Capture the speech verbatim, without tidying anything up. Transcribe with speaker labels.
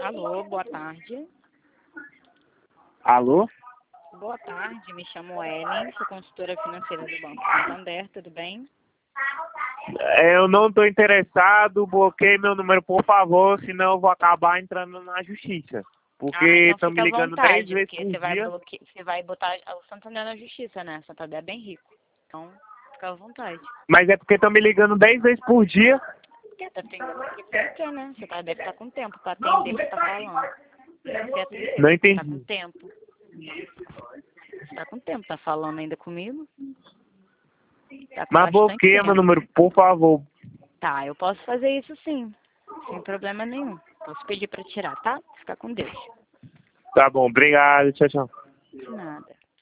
Speaker 1: Alô, boa tarde.
Speaker 2: Alô?
Speaker 1: Boa tarde, me chamo Ellen, sou consultora financeira do Banco Santander, tudo bem?
Speaker 2: É, Eu não estou interessado, bloqueie meu número, por favor, senão eu vou acabar entrando na justiça. Porque
Speaker 1: Ah, então
Speaker 2: estão me
Speaker 1: fica à
Speaker 2: ligando três
Speaker 1: vontade,
Speaker 2: vezes
Speaker 1: porque
Speaker 2: por
Speaker 1: você vai
Speaker 2: dia.
Speaker 1: bloquear, você vai botar o Santander na justiça, né? O Santander é bem rico. Então, fica à vontade.
Speaker 2: Mas é porque estão me ligando dez vezes por dia.
Speaker 1: Porque tá tendo você, né? Você tá, deve estar com tempo para atender o que está falando. Você atendeu,
Speaker 2: Não
Speaker 1: você tá com
Speaker 2: entendi.
Speaker 1: tempo. Você tá com tempo, tá falando ainda comigo? Tá com
Speaker 2: Mas
Speaker 1: bastante
Speaker 2: bloqueia meu
Speaker 1: tempo.
Speaker 2: número, por favor.
Speaker 1: Tá, eu posso fazer isso sim, sem problema nenhum. Posso pedir para tirar, tá? Fica com Deus.
Speaker 2: Tá bom, obrigado, tchau, tchau.
Speaker 1: De nada.